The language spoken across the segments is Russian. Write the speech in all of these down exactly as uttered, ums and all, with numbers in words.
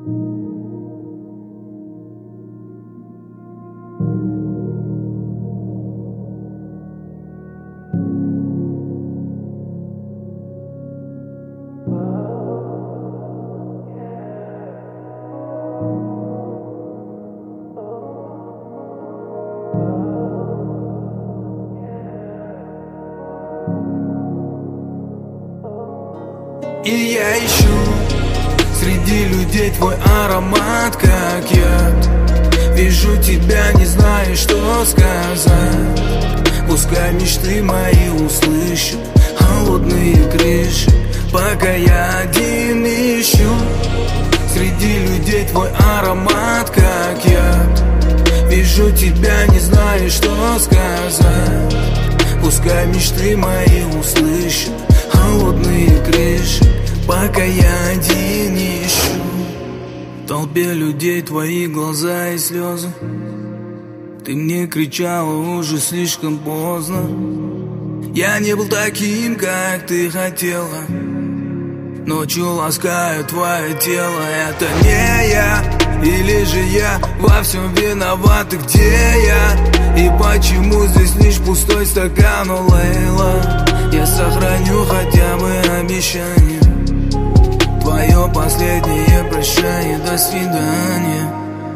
И я ищу среди людей твой аромат, как яд. Вижу тебя, не знаю, что сказать. Пускай мечты мои услышат холодные крыши, пока я один ищу среди людей твой аромат, как яд. Вижу тебя, не знаю, что сказать. Пускай мечты мои услышат холодные крыши, пока я один ищу. В толпе людей твои глаза и слезы. Ты мне кричала уже слишком поздно. Я не был таким, как ты хотела. Ночью ласкаю твое тело. Это не я, или же я во всем виноват? И где я? И почему здесь лишь пустой стакан, о, Лейла? Я сохраню хотя бы обещание, твое последнее прощание. До свидания.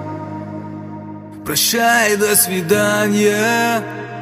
Прощай, до свидания.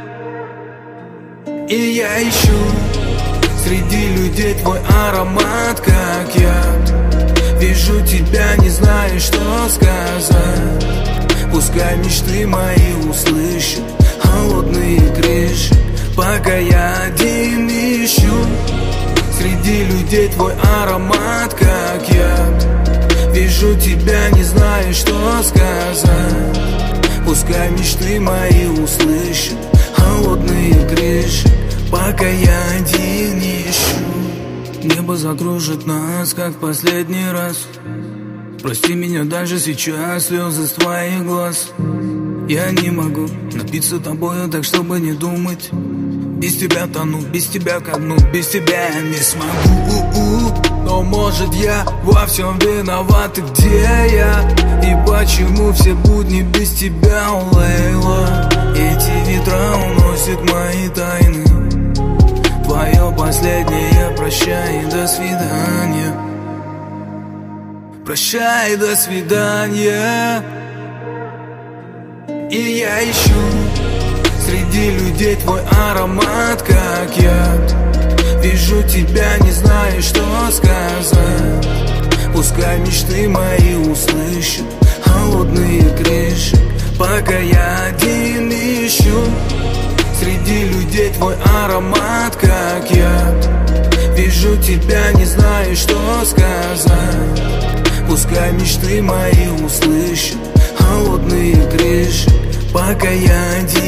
И я ищу среди людей твой аромат, как яд. Вижу тебя, не знаю, что сказать. Пускай мечты мои услышат холодные крыши, пока я один ищу среди людей твой аромат, как яд. Вижу тебя, не знаю, что сказать. Пускай мечты мои услышат холодные крыши, пока я один ищу. Небо закружит нас, как в последний раз. Прости меня даже сейчас, слезы с твоих глаз. Я не могу напиться тобою так, чтобы не думать. Без тебя тону, без тебя ко дну, без тебя я не смогу. Но может я во всем виноват? И где я? И почему все будни без тебя, о, Лейла? Эти ветра уносят мои тайны. Твое последнее прощай, до свидания. Прощай, до свидания. И я ищу среди людей твой аромат, как яд. Вижу тебя, не знаю, что сказать. Пускай мечты мои услышат холодные крыши, пока я один ищу среди людей твой аромат, как яд. Вижу тебя, не знаю, что сказать. Пускай мечты мои услышат холодные крыши, пока я один